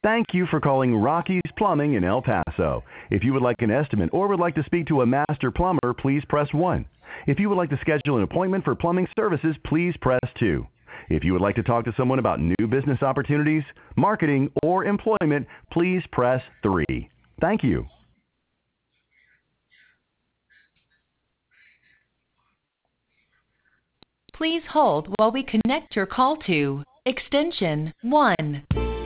Thank you for calling Rocky's Plumbing in El Paso. If you would like an estimate or would like to speak to a master plumber, please press 1. If you would like to schedule an appointment for plumbing services, please press 2. If you would like to talk to someone about new business opportunities, marketing, or employment, please press 3. Thank you. Please hold while we connect your call to extension 1.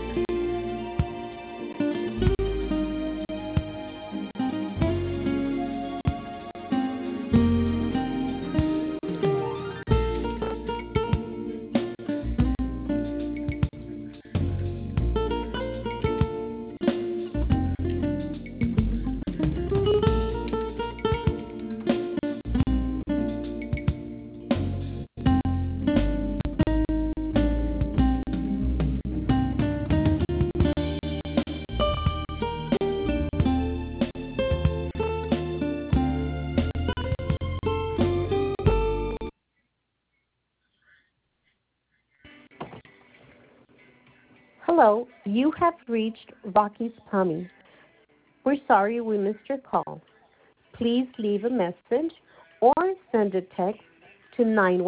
Hello, you have reached Rocky's Plumbing. We're sorry we missed your call. Please leave a message or send a text to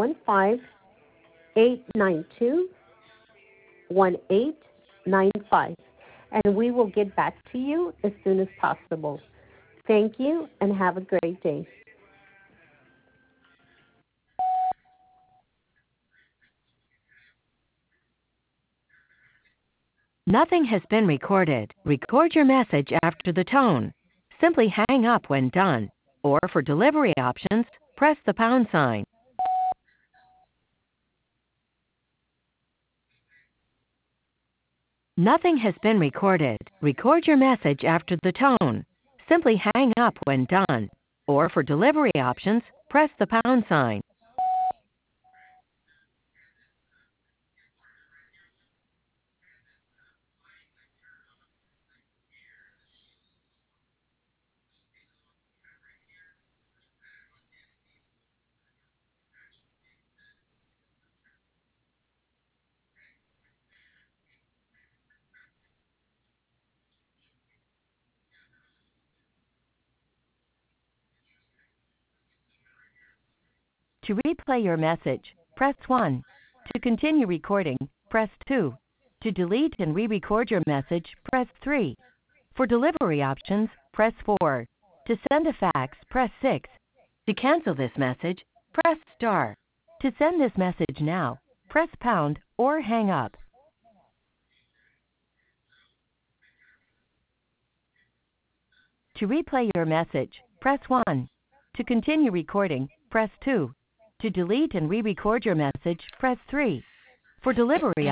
915-892-1895, and we will get back to you as soon as possible. Thank you and have a great day. Nothing has been recorded. Record your message after the tone. Simply hang up when done. Or for delivery options, press the pound sign. Nothing has been recorded. Record your message after the tone. Simply hang up when done. Or for delivery options, press the pound sign. To replay your message, press 1. To continue recording, press 2. To delete and re-record your message, press 3. For delivery options, press 4. To send a fax, press 6. To cancel this message, press star. To send this message now, press pound or hang up. To replay your message, press 1. To continue recording, press 2. To delete and re-record your message, press 3. For delivery